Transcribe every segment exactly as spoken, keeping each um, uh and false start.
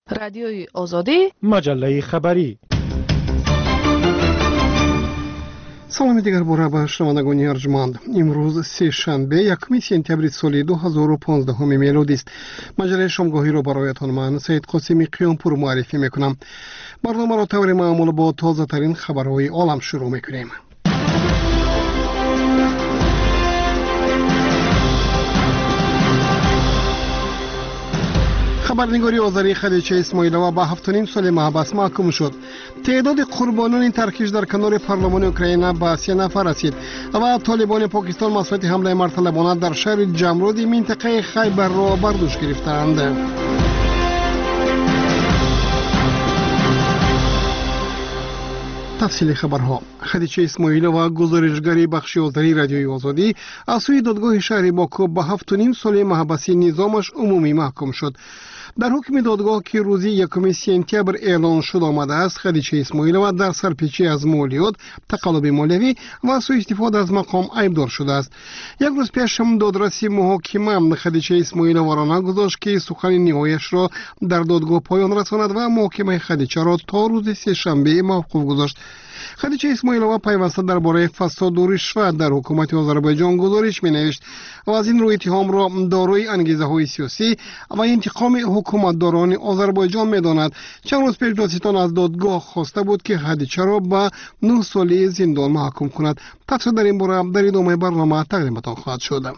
رادیوی آزادی، مجله خبری. سلام دیگر باره به شنوندگان ارجمند. امروز سه شنبه یکم سپتامبر سال دو هزار و پانزده میلادی است. مجله شامگاهی را برایتان من سید قاسمی قیامپور معرفی میکنم. برنامه را طور معمول با تازه ترین خبرهای عالم شروع میکنیم. خبرنگاری آذری خدیجه اسماعیلووا به هفت و نیم سال محبس محکوم شد. تعداد قربانان ترکیش در کنار پارلمان اوکراین به سه نفر رسید و طالبان پاکستان مسئولیت حمله مرتلبانه در شهر جمرود منطقه خیبر را بر دوش گرفتند. تفصیل خبرها. خدیجه اسماعیلووا گزارشگری بخش آذری رادیوی آزادی از سوی دادگاه شهر باکو به هفت و نیم سال محبس نظامش عمومی محکوم شد. در حکم دادگاه که روزی یکم سپتامبر اعلان شد آمده است، خدیجه اسماعیلووا در سرپیچی از مالیات، تقلب مالیوی و سوء استفاده از مقام ایبدار شده است. یک روز پیش هم دادرس محاکمه خدیجه اسماعیلووا را نگذاشت که سخن نهاییش را در دادگاه پایان رساند و محاکمه خدیجه را تا روز سه شنبه موقوف گذاشت. خدیجه اسماعیلووا پیوسته درباره فساد و رشوت در حکومت آذربایجان گزارش می‌نوشت و از این روی اتهام را دارای انگیزه‌های سیاسی و انتقام حکومتداران آذربایجان می‌داند. چند روز پیش دادستان از دادگاه خواسته بود که خدیجه را به نه ساله زندان محکوم کند. تفصیل در این باره در ادامه برنامه تقدیمتان خواهد شد.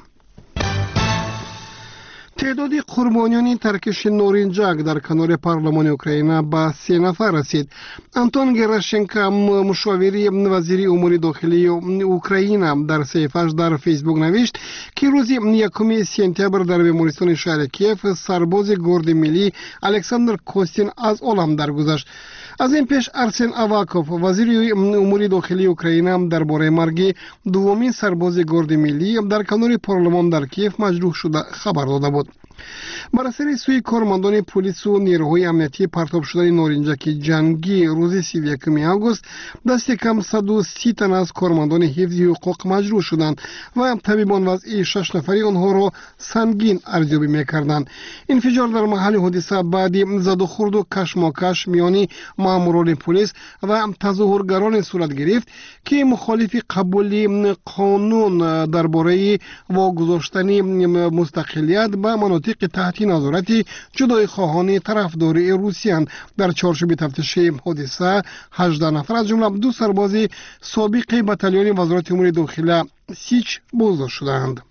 تعداد قربانیان ترکش نارنجک در کنار پارلمان اوکراین به سه نفر رسید. آنتون گراشنکو، مشاور وزیر امور داخلی اوکراین، در صفحه‌اش در فیسبوک نوشت که روز یکم سپتامبر در بیمارستان شهر کیف سرباز گارد ملی الکساندر کوستین از عالم درگذشت. از این پیش ارسن آواکوف، وزیر امور داخلی اوکراین، درباره مرگ دومین سرباز گارد ملی در کنار پارلمان در کیف مجروح شده خبر داده بود. بر اثر سوی کارمندان پلیس و نیروهای امنیتی پرتاب شدن نارنجک جنگی روز سی و یکم آگوست، دست کم صد و سی تن از کارمندان حفظ حقوق مجروح شدند و طبیبان وضعی شش نفری آنها را سنگین ارزیابی می‌کردند. انفجار در محل حادثه بعد زد و خورد و کشمکش میان ماموران پلیس و تظاهرگران صورت گرفت که مخالف قبول قانون درباره واگذاشتن مستقلیت به مناطق تحت نظارت جدای خواهان طرفدار روسیه. در چارچوب تفتیش حادثه هجده نفر از جمله دو سرباز سابق بتالون وزارت امور داخلی سیچ بازداشت شدند.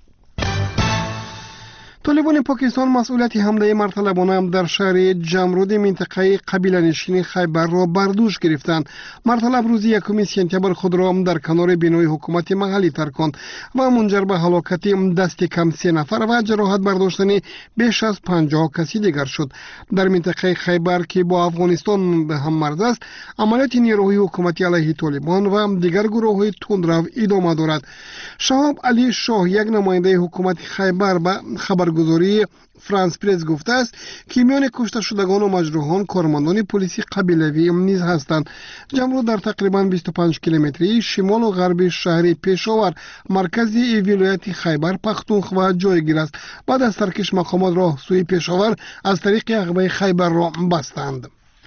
طالبان پاکستان مسئولیت حمله مرتلبانه در شهر جمرود منطقه قبیله نشین خیبر را بر دوش گرفتند. مرتلب روز یکم سپتامبر خود را در کنار بینای حکومت محلی ترکاند و منجر به هلاکت دست کم سه نفر و جراحت برداشتن بیش از پنجاه کسی دیگر شد. در منطقه خیبر که با افغانستان به هم مرز است، عملیات نیروهای حکومتی علیه طالبان و دیگر گروه‌های تندرو ادامه دارد. شهاب علی شاه، یک نماینده حکومت خیبر، به خبرگزاری فرانس پرس گفته است که میان کشته شدگان و مجروحان کارمندان پلیسی قبیله‌ای نیز هستند. جمرود در تقریباً بیست و پنج کیلومتری شمال و غرب شهر پشاور، مرکزی ولایت خیبر پختونخوا جایگیر است. بعد از ترکش مقامات راه سوی پشاور از طریق عقبه خیبر را بستند.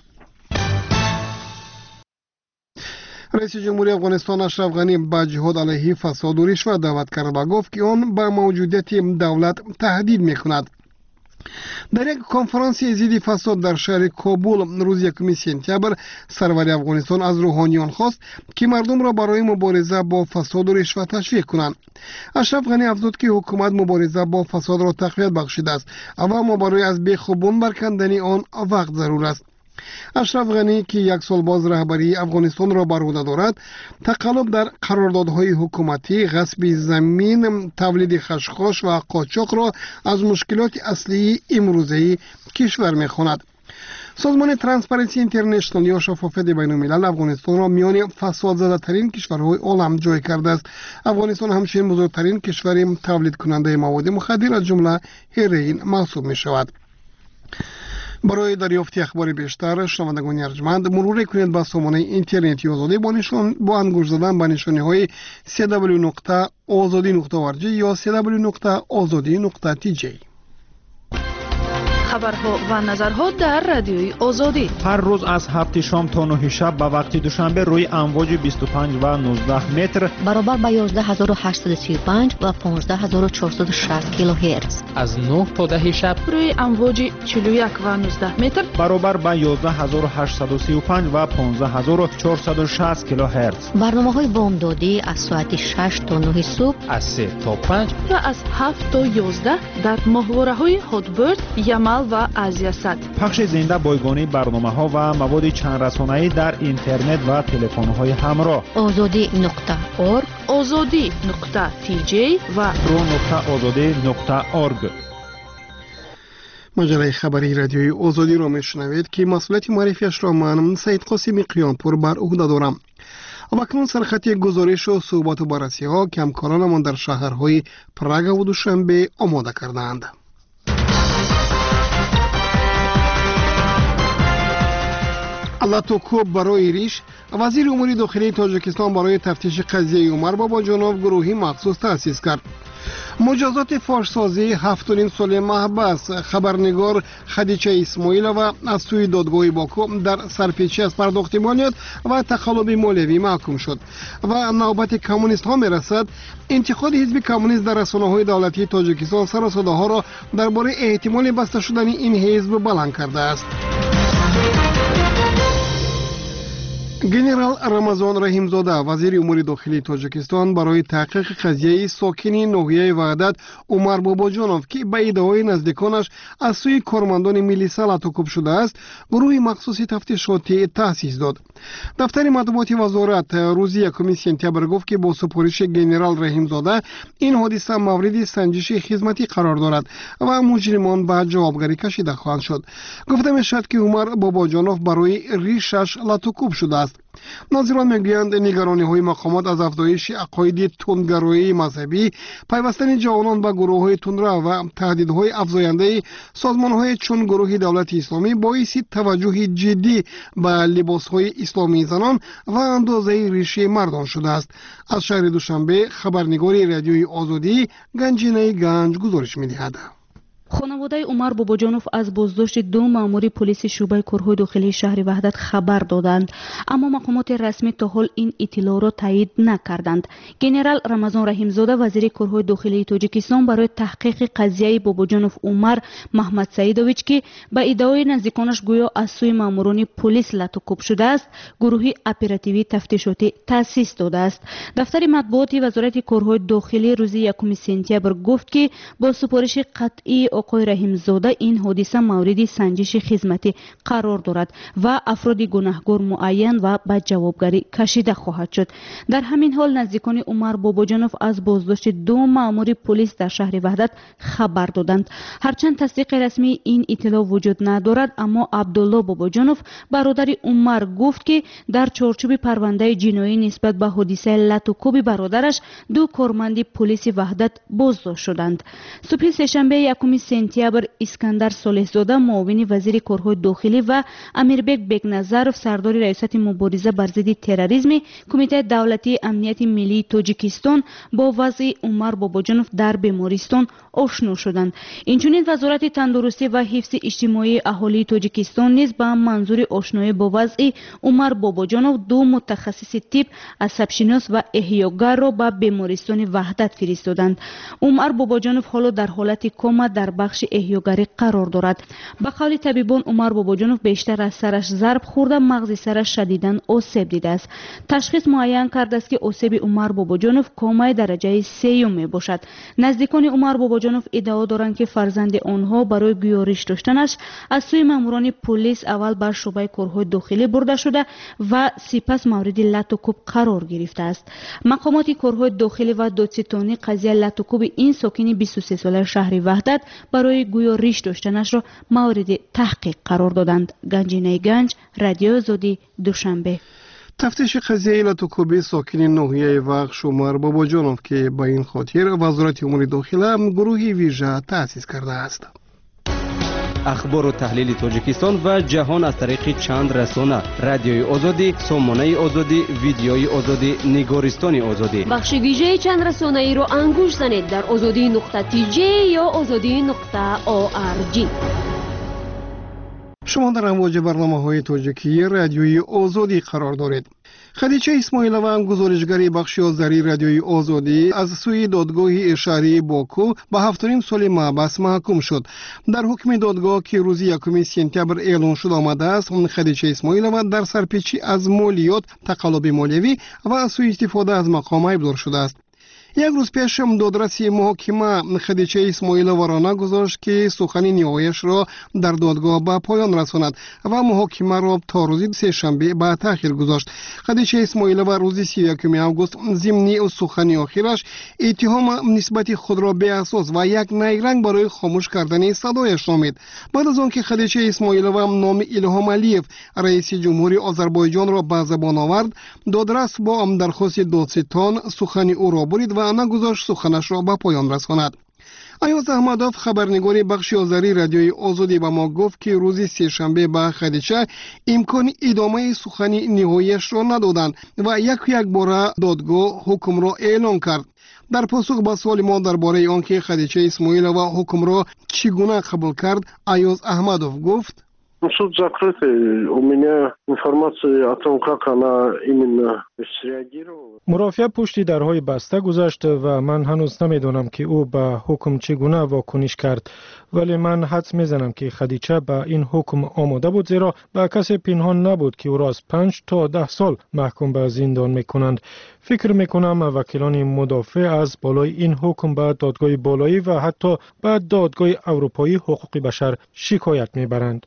رئیس جمهوری افغانستان اشرف غنی به جهاد علیه فساد و رشوت دعوت کرد و گفت که آن به موجودیت دولت تهدید می‌کند. در یک کنفرانس ضد فساد در شهر کابل روز یکم سپتامبر، سرور افغانستان از روحانیان خواست که مردم را برای مبارزه با فساد و رشوت تشویق کنند. اشرف غنی افزود که حکومت مبارزه با فساد را تقویت بخشیده است و ما برای از بیخوبان برکندن آن وقت ضرور است. اشرف غنی که یک سال باز رهبری افغانستان را بر عهده دارد، تقلب در قراردادهای حکومتی، غصب زمین، تولید خشخاش و قاچاق را از مشکلات اصلی امروزه کشور می‌خواند. سازمان ترانسپرنسی اینترنشنال یا شفافیت بین الملل افغانستان را میان فساد زده ترین کشورهای عالم جای کرده است. افغانستان همچنین بزرگترین کشور تولید کننده مواد مخدر از جمله هروئین محسوب می شود. برای دریافت اخبار بیشتر شنوندگان ارجمند مرور کنید به سامانه اینترنتی آزادی با نشان با انگشت زدن به نشانه‌های دبلیو دبلیو دبلیو نقطه آزادی نقطه اورگ یا دبلیو دبلیو دبلیو نقطه آزادی نقطه تی جی. خبرها و نظرها در رادیوی آزادی هر روز از هفت شام تا نه شب به وقت دوشنبه روی امواج بیست و پنج و نوزده متر برابر با یازده هزار و هشتصد و سی و پنج و پانزده هزار و چهارصد و شصت کیلوهرتز. از نه تا ده شب روی امواج چهل و یک و نوزده متر برابر با یازده هزار و هشتصد و سی و پنج و پانزده هزار و چهارصد و شصت کیلوهرتز. برنامه‌های بامدادی از ساعت شش تا نه صبح، از سه تا پنج و از هفت تا یازده در ماهواره‌های هاتبرد، یمل و آزیاسات. پخش زنده بایگانی برنامه‌ها و مواد چند رسانه‌ای در اینترنت و تلفن‌های همراه. آزادی نقطه اورگ، آزادی نقطه تی جی و رو نقطه آزادی نقطه اورگ. مجله خبری رادیوی آزادی را میشنوید که مسئولیت معرفیش را من سید قاسمی قیانپور بر عهده دارم. و اکنون سرخط گزارش و صحبت و بررسی ها که همکارانمان در شهرهای پراگ و دوشنبه آماده کردند. لاتوکوب برای ریش، وزیر امور داخلی تاجیکستان برای تفتیش قضیه عمر باباجانوف گروهی مخصوص تأسیس کرد. مجازات فاحشه‌سازی هفت و نیم سال محبس. خبرنگار خدیجه اسماعیلова از سوی دادگاه باکو در سرپیچی از پرداخت مالیات و تقلب مالیوی محکوم شد. و نوبت کمونیست ها میرسد. انتقاد حزب کمونیست در رسانه‌های دولتی تاجیکستان سر و صداها را درباره احتمال بسته شدن این حزب بلند کرده است. گنرال رمضان رحیمزاده وزیر امور داخلی تاجیکستان برای تحقیق قضیه ساکن ناحیه وحدت عمر باباجانوف که به ادعای نزدیکانش از سوی کارمندان میلیسا لاتوکوب شده است گروه مخصوص تفتیشاتی تأسیس داد. دفتر مطبوعات وزارت روز یکم سپتامبر گفت که با سپارش گنرال رحیمزاده این حادثه مورد سنجش خدمتی قرار دارد و مجرمان به جوابگری کشیده خواهند شد. گفته میشد که عمر باباجانوف برای ریشش لاتوکوب شده است. ناظران میگویند نگرانی های مقامات از افزایش عقاید تندگرایی مذهبی، پیوستن جوانان به گروه های تندرو و تهدیدهای افزاینده سازمان های چون گروه دولت اسلامی باعث توجه جدی به لباس های اسلامی زنان و اندازه ریشه مردان شده است. از شهر دوشنبه خبرنگار رادیوی آزادی گنجینه گنج گزارش می‌دهد. خانواده عمر باباجانوف از بازداشت دو مأمور پلیس شعبه کارهای داخلی شهر وحدت خبر دادند، اما مقامات رسمی تا حال این اطلاع را تایید نکردند. گنرال رمضان رحیمزاده وزیر کارهای داخلی تاجیکستان برای تحقیق قضیه باباجانوف عمر محمد سعیدویچ که به ادعای نزدیکانش گویا از سوی مأموران پلیس لاتوکوب شده است، گروهی اپراتیوی تفتیشاتی تأسیس داده است. دفتر مطبوعات وزارت کارهای داخلی روز یکم سپتامبر گفت که با سپارش قطعی آقای رحیمزاده این حادثه مورد سنجش خدمتی قرار دارد و افراد گناهکار معین و به جوابگری کشیده خواهد شد. در همین حال نزدیکان عمر باباجانوف از بازداشت دو مأمور پلیس در شهر وحدت خبر دادند. هرچند تصدیق رسمی این اطلاع وجود ندارد، اما عبدالله باباجانوف برادر عمر گفت که در چارچوب پرونده جنایی نسبت به حادثه لاتوکوب برادرش دو کارمند پلیس وحدت بازداشت شدند. صبح سه‌شنبه یکم سپتامبر اسکندر صالح‌زاده معاون وزیر کارهای داخلی و امیربک بگنظرف سردار ریاست مبارزه بر ضد تروریسم کمیته دولتی امنیت ملی تاجیکستان با وضع عمر باباجانوف در بیمارستان آشنا شدند. اینچنین وزارت تندرستی و حفظ اجتماعی اهالی تاجیکستان نیز به منظور آشنایی با وضع عمر باباجانوف دو متخصص طب، عصب‌شناس و احیاگر را به بیمارستان وحدت فرستادند. عمر باباجانوف حالا در حالت کما در بخش احیاگری قرار دارد. به قول طبیبان عمر باباجانوف بیشتر از سرش ضرب خورده، مغز سرش شدیداً آسیب دیده است. تشخیص معین کرده است که آسیب عمر باباجانوف کومای درجه سه می باشد. نزدیکان عمر باباجانوف ادعا دارند که فرزند آنها برای گزارش داشتنش از سوی ماموران پلیس اول بر شعبه کارهای داخلی برده شده و سپس مورد لاتوکوب قرار گرفته است. مقامات کارهای داخلی و دادستانی قضیه لاتوکوب این ساکن بیست و سه ساله شهر وحدت برای گویا ریش داشتنش را مورد تحقیق قرار دادند. گنجینه گنج، رادیو آزادی، دوشنبه. تفتیش قضیه لاتوکوب ساکن ناحیه وخش عمر باباجانوف که با این خاطر وزارت امور داخلی گروهی ویژه تأسیس کرده است. اخبار و تحلیل تاجیکستان و جهان از طریق چند رسانه: رادیوی آزادی، سامانه آزادی، ویدیوی آزادی، نگارستان آزادی. بخش ویژه چند رسانه ای را انگوش زنید در آزادی نقطه تی جی یا آزادی نقطه او آر جی. شما در امواج برنامه‌های تاجیکی رادیوی آزادی قرار دارید. خدیجه اسماعیلووا گزارشگر بخش آذری رادیوی آزادی از سوی دادگاه اشاری باکو به هفت و نیم سال محبس محکوم شد. در حکم دادگاه که روز یکم سپتامبر اعلام شده آمده است، خدیجه اسماعیلووا در سرپیچی از مالیات، تقلب مالیوی و سوء استفاده از مقام ابزار شده است. یک روز پیش دادرس محاکمه خدیجه اسماعیلووا را نگذاشت که سخن نهاییش را در دادگاه به پایان رساند و محاکمه را تا روز سه‌شنبه به تأخیر گذاشت. خدیجه اسماعیلووا روز سی و یکم آگوست ضمن سخن آخرش اتهام نسبت خود را به اساس و یک نیرنگ برای خاموش کردن صدایش نامید. بعد از آنکه خدیجه اسماعیلووا نام الهام علیف رئیس جمهوری آذربایجان را به زبان آورد، دادرس با درخواست دادستان سخن او را برید و نگذاشت سخنش را به پایان رساند. ایاز احمدوف خبرنگار بخش آذری رادیوی آزادی به ما گفت که روز سه‌شنبه به خدیجه امکان ادامه سخن نهاییش را ندادند و یک یک بار دادگاه حکم را اعلام کرد. در پاسخ به سوال ما درباره آنکه خدیجه اسماعیلووا حکم را چگونه قبول کرد، ایاز احمدوف گفت: Суд закрытый. У меня информации о том, как она именно среагировала. مرافعه پشت درهای بسته گذاشت و من هنوز نمیدونم که او به حکم چگونه واکنش کرد، ولی من حدس میزنم که خدیجه به این حکم آماده بود، زیرا به کسی پنهان نبود که او را از پنج تا ده سال محکوم به زندان میکنند. فکر میکنم وکیلان مدافع از بالای این حکم به دادگاه بالایی و حتی به دادگاه اروپایی حقوق بشر شکایت میبرند.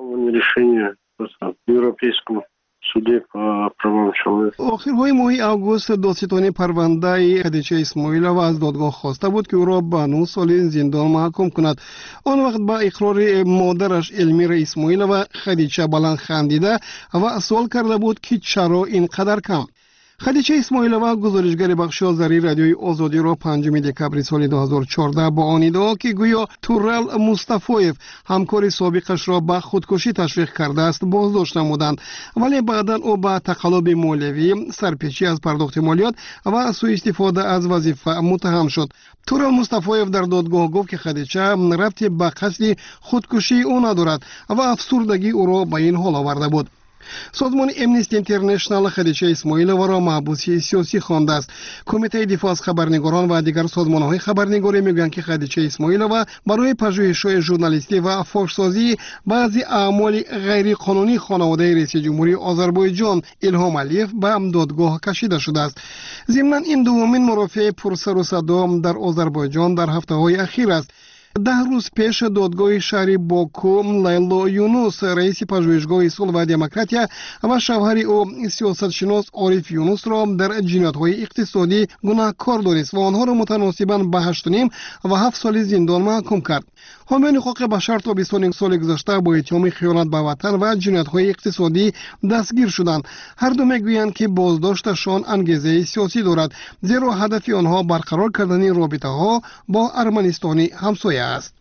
решение в Европейском суде по правам человека. آخرهای ماه آگوست دادستان پرونده خدیجه اسماعیلووا از دادگاه خواسته بود که او را به نه سال زندان محکوم کند. آن وقت با اقرار مادرش المیرا اسماعیلووا خدیجه بلند خندیده و سوال کرده بود که چرا اینقدر کم. خدیجه اسماعیلووا گزارشگر بخش آذری رادیوی آزادی را پنجم دکبر سال دو هزار و چهارده با آن ادعا که گویا تورل مصطفایف همکار سابقش را به خودکشی تشویق کرده است بازداشت نمودند، ولی بعدا او به تقلب مالیوی، سرپیچی از پرداخت مالیات و سوء استفاده از وظیفه متهم شد. تورل مصطفایف در دادگاه گفت که خدیجه ربطی به قصد خودکشی او ندارد و افسردگی او را به این حال آورده بود. سازمان امنیستی اینترنشنال خدیجه اسماعیلووا را محبوس سیاسی خوانده است. کمیته دفاع از خبرنگاران و دیگر سازمان‌های خبرنگاری میگویند که خدیجه اسماعیلووا برای پژوهش‌های ژورنالیستی و فحش‌سازی بعضی اعمال غیر قانونی خانواده رئیس جمهوری آذربایجان الهام علیف به دادگاه کشیده شده است. ضمناً این دومین مرافع پرسر و صدا در آذربایجان در هفته‌های اخیر است. ده روز پیش دادگاه شهری باکو لیلا یونوس رئیس پژوهشگاه صلح و دموکراتیا و شوهر او سیاستشناس عارف یونوس را در جنایت‌های اقتصادی گناهکار دانست و آنها را متناسباً به هشت و نیم و هفت سال زندان محکوم کرد. حامیان حقوق بشر تا بیست و یک سال گذشته با اتهام خیانت به وطن و جنایت‌های اقتصادی دستگیر شدند. هر دو میگویند که بازداشتشان انگیزه سیاسی دارد، زیرا هدف آنها برقرار کردن رابطه‌ها با ارمنستان همسایه است.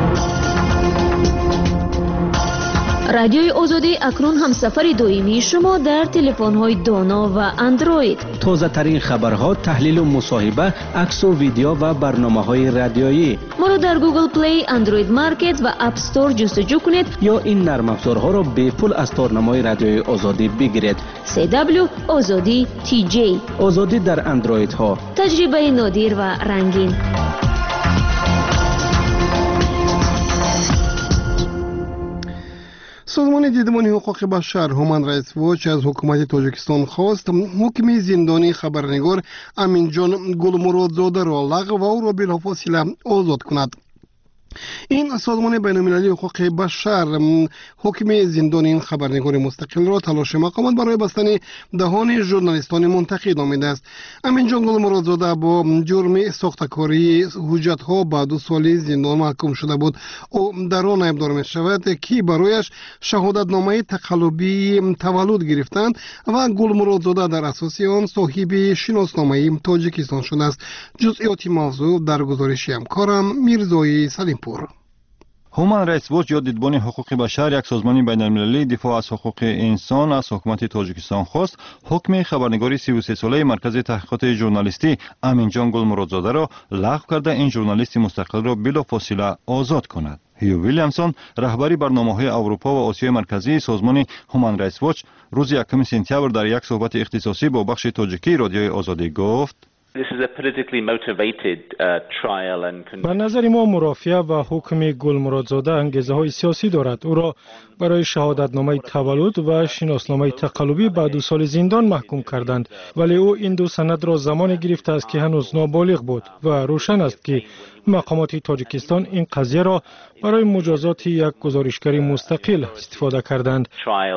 رادیوی آزادی اکنون هم سفر دویمی شما در تلفن‌های دانا و اندروید. تازه ترین خبرها، تحلیل و مصاحبه، عکس و ویدیو و برنامه‌های رادیویی. ما را در گوگل پلی، اندروید مارکت و اپ استور جستجو کنید یا این نرم افزارها را به پول از تارنمای رادیوی آزادی بگیرید. سی دبلیو آزادی تی جی. آزادی در اندروید ها. تجربه نادر و رنگین. سازمان دیدبان حقوق بشر هومن رایتس واچ از حکومت تاجیکستان خواست حکم زندانی خبرنگار امین جان گلمرادزاده را لغو و او را بلافاصله آزاد کند. این سازمان بین‌المللی حقوق بشر حکم زندان این خبرنگار مستقل را تلاش مقامات برای بستن دهان ژورنالیستان منتقد نامیده است. امین جان گلمرادزاده با جرم ساختکاری حجت‌ها با دو سال زندان محکوم شده بود. او در آن ابدار می شود که برایش شهادتنامه تقلبی تولد گرفتند و گلمرادزاده در اساس آن صاحب شناسنامه تاجیکستان شده است. جزئیات موضوع در گزارش همکارم میرزای سلیمپور. هومن رایتس واچ یا دیدبان حقوق بشر یک سازمان بین‌المللی دفاع از حقوق انسان از حکومت تاجیکستان خواست حکم خبرنگار سی و سه ساله مرکز تحقیقات ژورنالیستی امینجان گلمرادزاده را لغو کرده این ژورنالیست مستقل را بلافاصله آزاد کند. هیو ویلیامسون رهبری برنامه‌های اروپا و آسیای مرکزی سازمان هومن رایتس واچ روز یکم سپتامبر در یک صحبت اختصاصی با بخش تاجیکی رادیوی آزادی گفت: به نظر ما مرافعه و حکم گلمرادزاده انگیزه های سیاسی دارد. او را برای شهادتنامه تولد و شناسنامه تقلبی به دو سال زندان محکوم کردند، ولی او این دو سند را زمانی گرفته است که هنوز نابالغ بود و روشن است که مقامات تاجیکستان این قضیه را برای مجازات یک گزارشگری مستقل استفاده کردند.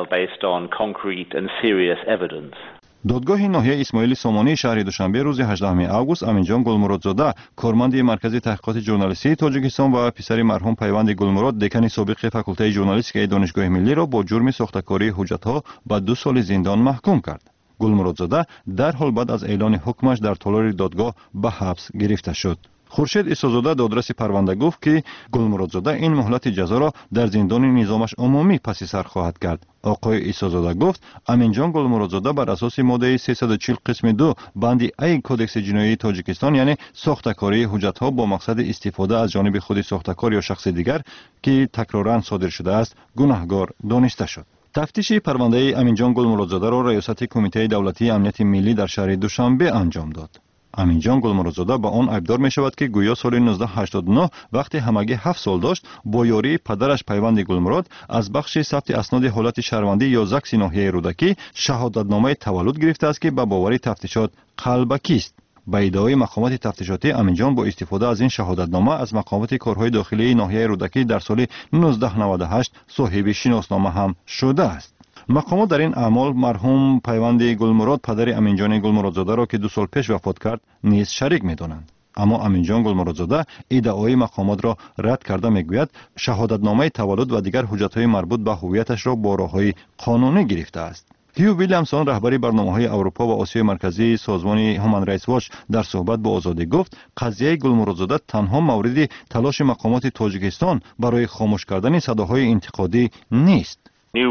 دادگاه ناحیه اسماعیل سامانی شهر دوشنبه روز هجدهم آگوست امینجان گلمرادزاده کارمند مرکز تحقیقات ژورنالیستی تاجیکستان و پسر مرحوم پیوند گلمراد دکان سابق فاکولته ژورنالیستیک دانشگاه ملی را با جرم ساختکاری حجت‌ها به دو سال زندان محکوم کرد. گلمرادزاده در حال بعد از اعلان حکمش در تالار دادگاه به حبس گرفته شد. خورشید عیسی‌زاده دادرس پرونده گفت که گلمرادزاده این مهلت جزا را در زندان نظامش عمومی پس سر خواهد کرد. آقای عیسی‌زاده گفت امینجان گلمرادزاده بر اساس ماده سیصد و چهل قسم دو بند ای کدکس جنایی تاجیکستان یعنی ساختکاری حجت‌ها با مقصد استفاده از جانب خود ساختکار یا شخص دیگر که تکراراً صادر شده است گناهکار دانسته شد. تفتیش پرونده امینجان گلمرادزاده را ریاست کمیته دولتی امنیت ملی در شهر دوشنبه انجام داد. امینجان گلمرادزاده با آن ایبدار می شود که گویا سال نوزده هشتاد و نه وقتی همگی هفت سال داشت با یاری پدرش پیوند گلمراد از بخش ثبت اسناد حالت شهروندی یا زکس ناحیه رودکی شهادتنامه تولد گرفته است که به باور تفتیشات قلبکی است. به ادعای مقامات تفتیشاتی امینجان با استفاده از این شهادتنامه از مقامات کارهای داخلی ناحیه رودکی در سال نوزده نود و هشت صاحب شناسنامه هم شده است. مقامات در این اعمال مرحوم پیوند گلمراد پدر امینجان گلمرادزاده را که دو سال پیش وفات کرد نیز شریک می‌دانند. اما امینجان گلمرادزاده ادعای مقامات را رد کرده میگوید شهادتنامه تولد و دیگر حجت‌های مربوط به هویتش را با راه‌های قانونی گرفته است. هیو ویلیامسون رهبری برنامه‌های اروپا و آسیای مرکزی سازمان هومن رایتس واچ در صحبت با آزادی گفت قضیه گلمرادزاده تنها مورد تلاش مقامات تاجیکستان برای خاموش کردن صداهای انتقادی نیست.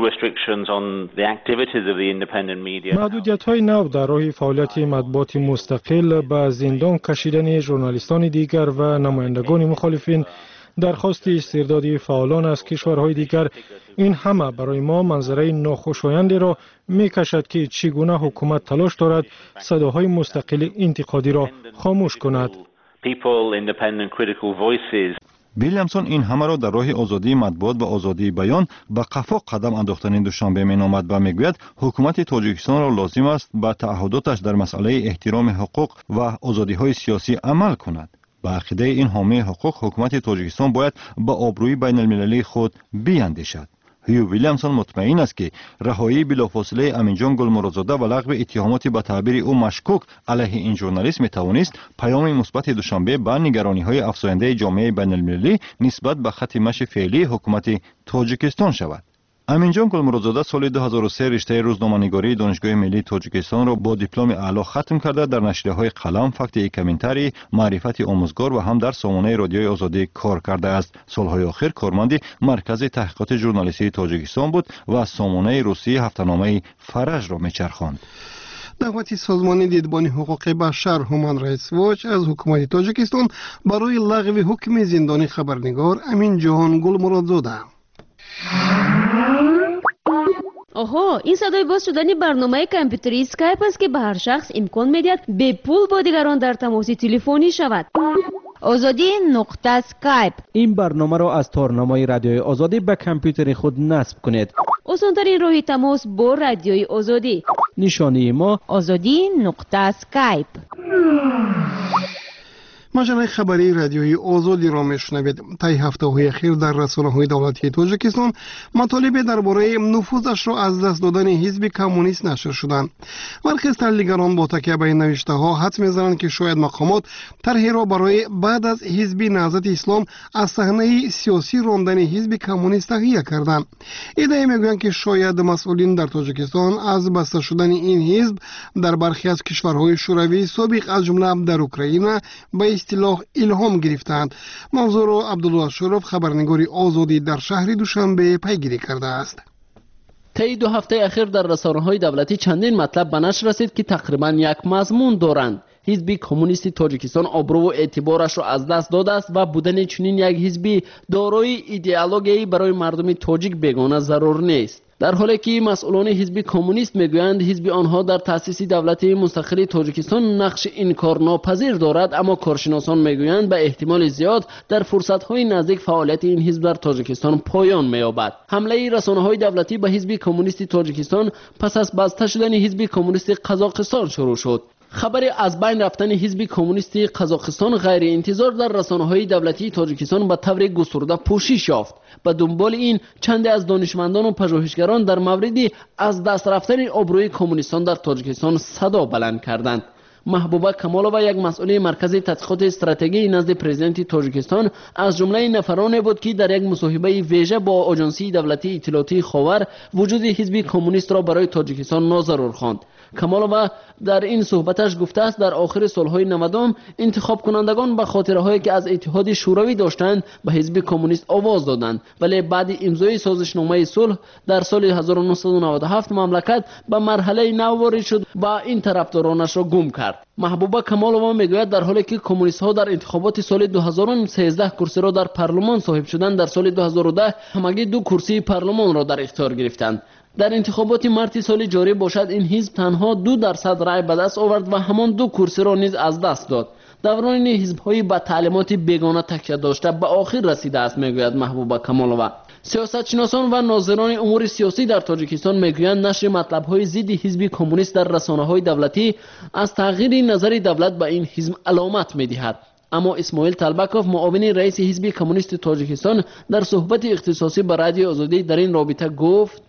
محدودیت‌های نو در راه فعالیت مطبوعات مستقل به زندان کشیدن ژورنالیستان دیگر و نمایندگان مخالفین درخواست استرداد فعالان از کشورهای دیگر این همه برای ما منظره ناخوشایندی را می‌کشد که چگونه حکومت تلاش دارد صداهای مستقل انتقادی را خاموش کند. ویلیامسون این همه را در راه آزادی مطبوعات و آزادی بیان به قفا قدم انداختن دوشنبه مینامد و میگوید حکومت تاجیکستان را لازم است به تعهداتش در مسئله احترام حقوق و آزادی‌های سیاسی عمل کند. به عقیده این حامی حقوق حکومت تاجیکستان باید به آبروی بین المللی خود بیاندیشد. هیو ویلیامسون مطمئن است که رهایی بلافاصله امینجان گلمرادزاده و لغو اتهامات به تعبیر او مشکوک علیه این ژورنالیست میتوانست پیام مثبت دوشنبه به نگرانی‌های افزاینده جامعه بین المللی نسبت به خط مشی فعلی حکومت تاجیکستان شود. امینجان گلمرادزاده سال دو هزار و سه رشته روزنامه‌نگاری دانشگاه ملی تاجیکستان را با دیپلم اعلی ختم کرده در نشریه‌های قلم، فکت کامنتری، معرفت آموزگار و هم در سامانه رادیوی آزادی کار کرده است. سالهای آخر کارمند مرکز تحقیقات ژورنالیستی تاجیکستان بود و سامانه روسی هفته‌نامه فرج را میچرخاند. دعوت سازمان دیدبان حقوق بشر هومن رایتس واچ از حکومت تاجیکستان برای لغو حکم زندانی خبرنگار امینجان گلمرادزاده. آها، این صدای باز شدن برنامه کامپیوتری اسکایپ است که به هر شخص امکان میدهد به پول با دیگران در تماس تلفنی شود. آزادی نقطه اسکایپ. این برنامه را از تارنامه رادیوی آزادی به کامپیوتر خود نصب کنید. آسان‌ترین راه تماس با رادیوی آزادی. نشانی ما آزادی نقطه اسکایپ. مجله خبری رادیوی آزادی را میشنوید. طی هفته‌های اخیر در رسانه‌های دولتی تاجیکستان مطالب درباره نفوذش را از دست دادن حزب کمونیست نشر شدند. برخی از تحلیلگران با تکیه بر این نوشته‌ها حدس می‌زنند که شاید مقامات طرحی را برای بعد از حزب نهضت اسلام از صحنه سیاسی راندن حزب کمونیست تهیه کردند. ادعا می‌گویند که شاید مسئولین در تاجیکستان از بسته شدن این حزب در برخی از کشورهای شوروی سابق از جمله در اوکراین به اصطلاح الهام گرفتند. موضوع را عبدالله اشرف خبرنگار آزادی در شهر دوشنبه پیگیری کرده است. طی دو هفته اخیر در رسانه‌های دولتی چندین مطلب به نشر رسید که تقریباً یک مضمون دارند. حزب کمونیست تاجیکستان آبرو و اعتبارش را از دست داده است و بودن چنین یک حزبی دارای ایدئولوژی برای مردم تاجیک بیگانه ضرور نیست. در حالی که مسئولان حزب کمونیست میگویند حزب آنها در تأسیس دولت مستقل تاجیکستان نقش انکارناپذیر دارد، اما کارشناسان میگویند به احتمال زیاد در فرصت‌های نزدیک فعالیت این حزب در تاجیکستان پایان می‌یابد. حمله رسانه‌های دولتی به حزب کمونیست تاجیکستان پس از بسته شدن حزب کمونیست قزاقستان شروع شد. خبر از بین رفتن حزب کمونیست قزاقستان غیر انتظار در رسانه‌های دولتی تاجیکستان به طور گسترده پوشش یافت. به دنبال این چند از دانشمندان و پژوهشگران در مورد از دست رفتن آبروی کمونیستان در تاجیکستان صدا بلند کردند. محبوبه کمالووا یک مسئول مرکز تحقیقات استراتژی نزد پرزیدنت تاجیکستان از جمله نفرانی بود که در یک مصاحبه ویژه با آژانسی دولتی اطلاعاتی خاور وجود حزب کمونیست را برای تاجیکستان ناضرور خواند. کمالووا در این صحبتش گفته است در آخر سالهای نود انتخاب کنندگان به خاطرهایی که از اتحاد شوروی داشتند به حزب کمونیست آواز دادند، ولی بعد امضای سازشنامه صلح در سال هزار و نهصد و نود و هفت مملکت به مرحله نو وارد شد و این طرفدارانش را گم کرد. محبوبه کمالووا میگوید در حالی که کمونیست ها در انتخابات سال دو هزار و سیزده کرسی را در پارلمان صاحب شدند، در سال دو هزار و ده همگی دو کرسی پارلمان را در اختیار گرفتند. در انتخابات مارت سال جاری باشد این حزب تنها دو درصد رای به دست آورد و همان دو کرسی را نیز از دست داد. دوران حزب‌های با تعلیمات بیگانه تکیه داشته به آخر رسیده است، میگوید محبوبه کمالووا. سیاستشناسان و ناظران امور سیاسی در تاجیکستان میگویند نشر مطلب‌های ضد حزب کمونیست در رسانه‌های دولتی از تغییر نظر دولت به این حزب علامت می‌دهد. اما اسماعیل طلبکوف معاون رئیس حزب کمونیست تاجیکستان در صحبت اختصاصی با رادیو آزادی در این رابطه گفت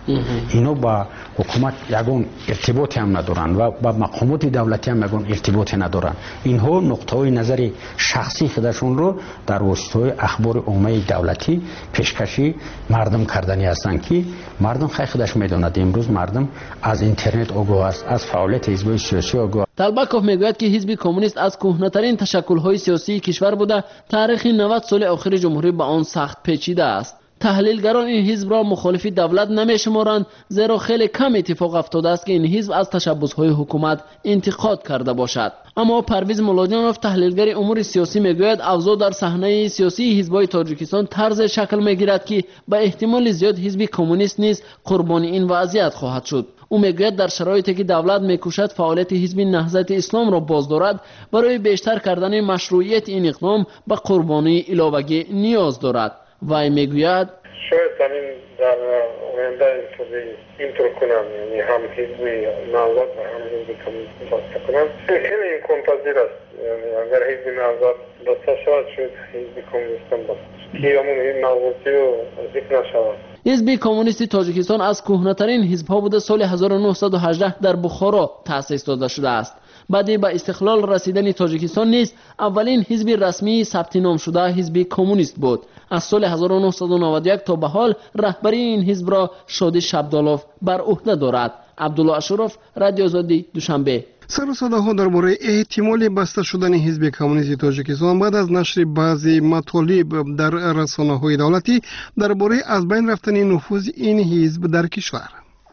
اینو با حکومت یگون ارتباطی هم ندارن و با مقامات دولتی هم یگون ارتباطی ندارن. اینها نقطه‌های نظر شخصی خودشون رو در واسطه اخبار عمومی دولتی پیشکشی مردم کردنی هستند که مردم خیلی خودش میدوند امروز مردم از اینترنت آگاه است، از فعالیت حزب سیاسی آگاه. طلبکوف میگوید که حزب کمونیست از کهنه‌ترین تشکل‌های سیاسی کشور بوده، تاریخ نود سال آخر جمهوری با آن سخت پیچیده است. تحلیلگران این حزب را مخالف دولت نمی‌شمارند، زیرا خیلی کم اتفاق افتاده است که این حزب از تشبس‌های حکومت انتقاد کرده باشد. اما پرویز مولادیانوف تحلیلگر امور سیاسی میگوید اوضاع در صحنه سیاسی حزب‌های تاجیکستان طرز شکل میگیرد که به احتمال زیاد حزب کمونیست نیز قربانی این وضعیت خواهد شد. او میگوید در شرایطی که دولت میکوشد فعالیت حزب نهضت اسلام را بازدارد، برای بیشتر کردن مشروعیت این اقدام به قربانی علاوگی نیاز دارد. وی میگوید شاید همین در آینده اینطور کنم، یعنی هم حزب نهضت و هم حزب کمونیست بسته کنم. خیلی امکان پذیر است، یعنی اگر حزب نهضت بسته شود شاید حزب کمونیست هم بسته که همون نهضتی رو ذکر نشود. حزب کمونیست تاجیکستان از کهنه‌ترین حزب‌ها بوده. سال هزار و نهصد و هجده در بخارا تأسیس داده شده است. بعد به استقلال رسیدن تاجیکستان نیز اولین حزب رسمی ثبت نام شده حزب کمونیست بود. از سال هزار و نهصد و نود و یک تا به حال رهبری این حزب را شادی شبدالوف بر عهده دارد. عبدالله اشرف، رادیو آزادی، دوشنبه. سر و صداها درباره احتمال بسته شدن حزب کمونیست تاجیکستان بعد از نشر بعضی مطالب در رسانه‌های دولتی درباره از بین رفتن نفوذ این حزب در کشور.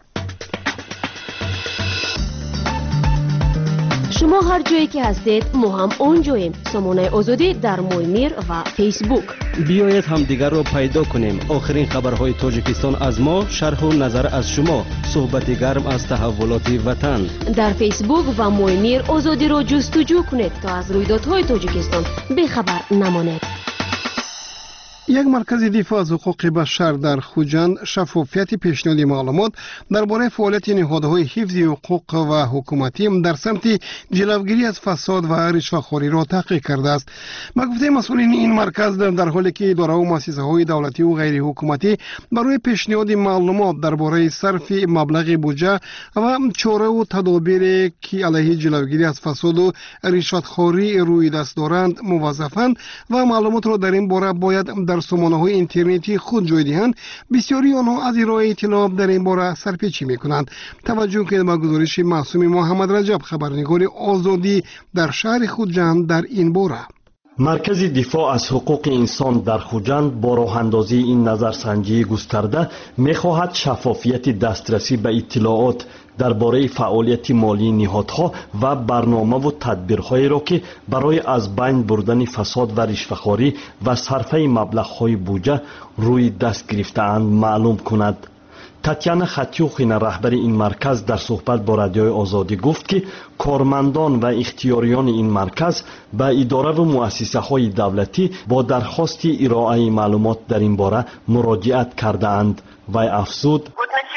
شما هر جایی که هستید ما هم اونجاییم. سامانه آزادی در مویمیر و فیسبوک. بیایید همدیگر را پیدا کنیم. آخرین خبرهای تاجیکستان از ما، شرح و نظر از شما، صحبت گرم از تحولات وطن. در فیسبوک و مویمیر آزادی را جستجو کنید تا از رویدادهای تاجیکستان بخبر نمانید. یک مرکز دفاع از حقوق بشر در خوجند شفافیت پیشنهاد معلومات درباره فعالیت نهادهای حفظ حقوق و حکومتی در سمت جلوگیری از فساد و رشوه‌خوری را تحقیق کرده است. با گفته مسئولین این مرکز در حالی که اداره و مؤسسه‌های دولتی و غیر حکومتی برای پیشنهاد معلومات درباره صرف مبلغ بودجه و چاره و تدابیر که علیه جلوگیری از فساد و رشوه‌خوری روی دست دارند موظفند و معلومات را در این باره باید در سامانه‌های اینترنتی خود جای دهند، بسیاری آنها از ارائه اطلاع در این باره سرپیچی می‌کنند. توجه کنید به گزارش معصوم محمد رجب، خبرنگار آزادی در شهر خوجند در این باره. مرکز دفاع از حقوق انسان در خوجند با راه اندازی این نظرسنجی گسترده می‌خواهد شفافیت دسترسی به اطلاعات درباره فعالیت مالی نهادها و برنامه و تدبیرهایی را که برای از بین بردن فساد و رشوه‌خواری و صرفه مبلغ‌های بودجه روی دست گرفته‌اند معلوم کند. تاتیانا خاتیوخینا رهبر این مرکز در صحبت با رادیوی آزادی گفت که کارمندان و اختیاریان این مرکز به اداره و مؤسسه‌های دولتی با درخواست ارائه معلومات در این باره مراجعت کرده‌اند. وی افزود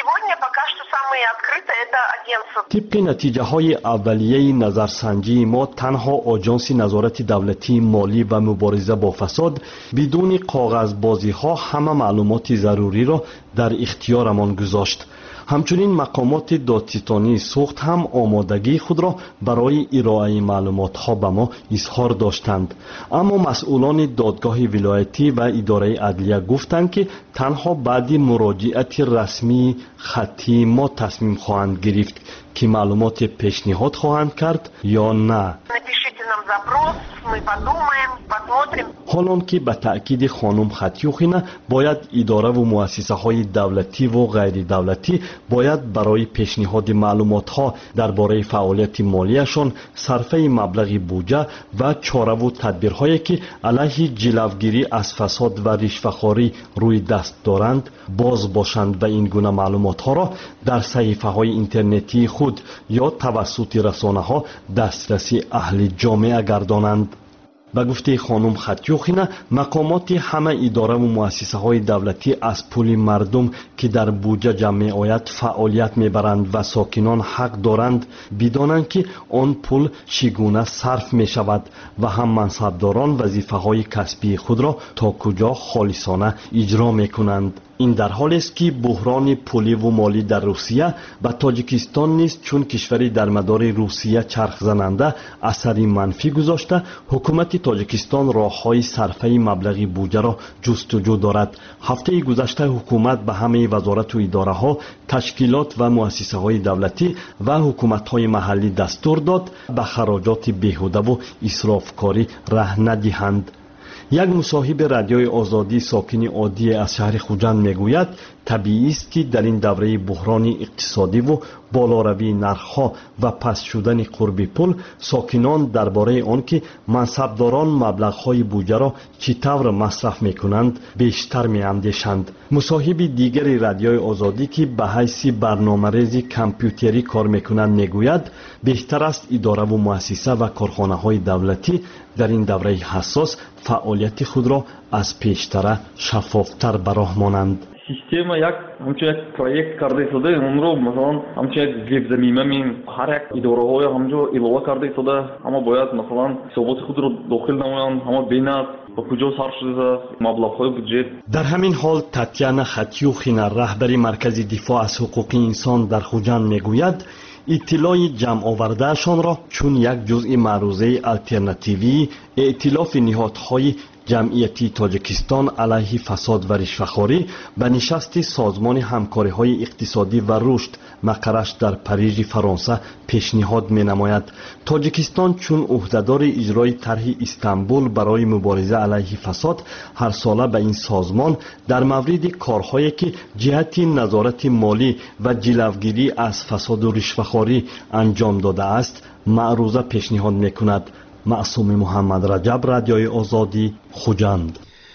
طبق نتیجه های اولیه نظرسنجی ما تنها آژانس نظارت دولتی مالی و مبارزه با فساد بدون کاغذبازی ها همه معلومات ضروری را در اختیارمان گذاشت. همچنین مقامات دادستانی سوخت هم آمادگی خود را برای ارائه معلومات ها به ما اظهار داشتند، اما مسئولان دادگاه ولایتی و اداره عدلیه گفتند که تنها بعد مراجعت رسمی خطی ما تصمیم خواهند گرفت که معلومات پیشنهاد خواهند کرد یا نه. حالان که به تأکید خانم خاتیوخینا باید اداره و مؤسسه های دولتی و غیر دولتی باید برای پیشنهاد معلومات ها درباره فعالیت مالیشان صرفه مبلغ بودجه و چاره و تدبیرهایی که علیه جلوگیری از فساد و رشوه‌خواری روی دست دارند باز باشند و این گونه معلومات ها را در صحیفه های اینترنتی خود یا توسط رسانه ها دسترسی اهل جامعه گردانند. به گفته خانم خاتیوخینا مقامات همه اداره و مؤسسه های دولتی از پول مردم که در بودجه جمع می آید فعالیت می برند و ساکنان حق دارند بدانند که آن پول چگونه صرف می شود و هم منصبداران وظیفه های کسبی خود را تا کجا خالصانه اجرا می کنند. این در حالی است که بحران پولی و مالی در روسیه و تاجیکستان نیز چون کشوری در مدار روسیه چرخ زننده اثری منفی گذاشته، حکومت تاجیکستان راه‌های صرفه مبلغ بودجه را جستجو دارد. هفته گذشته حکومت به همه وزارت و اداره ها، تشکیلات و مؤسسه های دولتی و حکومت های محلی دستور داد به خراجات بیهوده و اسرافکاری ره ندهند. یک مصاحب رادیوی آزادی ساکن عادی از شهر خوجند میگوید طبیعی است که در این دوره بحران اقتصادی و بالاروی نرخ‌ها و پست شدن قرب پول ساکنان درباره آن که منصبداران مبلغ‌های بودجه را چطور مصرف می‌کنند بیشتر می‌اندیشند. مصاحب دیگری رادیوی آزادی که به حیث برنامه‌ریزی کامپیوتری کار می‌کنند میگوید بهتر است اداره و مؤسسه و کارخانه‌های دولتی در این دوره حساس فعالیت خود را از پیشتر شفافتر به راه مانند. система як ҳамчун як проект карда истода онро масалан ҳамчун як зебзамина мин ҳар як идораҳои ҳамҷо илова карда истода ҳама бояд масалан ҳисоботи худро дохил намоянд, ҳама бинад ба куҷо сарф шуда маблағҳои буҷет. дар ҳамин ҳол Татьяна Хатюхина раҳбари маркази дифоъ аз ҳуқуқи инсон дар Хуҷанд мегӯяд иттилои ҷамъовардаашонро чун як ҷузъи маърузаи алтернативии эътилофи ниҳодҳои جمعیتی تاجیکستان علیه فساد و رشوه‌خواری به نشست سازمان همکاری‌های اقتصادی و رشد مقرش در پاریژ فرانسه پیشنهاد می‌نماید. تاجیکستان چون عهدهدار اجرای طرح استانبول برای مبارزه علیه فساد هر ساله به این سازمان در مورد کارهایی که جهت نظارت مالی و جلوگیری از فساد و رشوه‌خواری انجام داده است معروضه پیشنهاد می‌کند. معصوم محمد رجب، رادیوی آزادی، خوجند.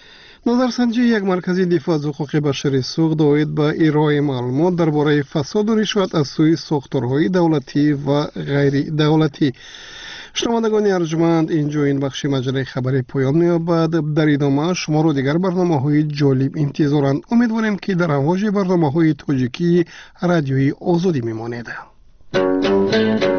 نظرسنجی یک مرکزی دفاع از حقوق بشری سوخت اوید به ارائه معلومات درباره فساد و رشوت از سوی ساختارهای دولتی و غیر دولتی. شنوندگان ارجمند، اینجا این بخش مجله خبری پایان می‌یابد. در ادامه شما رو دیگر برنامه‌های جالب انتظارند. امیدواریم که در امواج برنامه‌های تاجیکی رادیوی آزادی میمانید.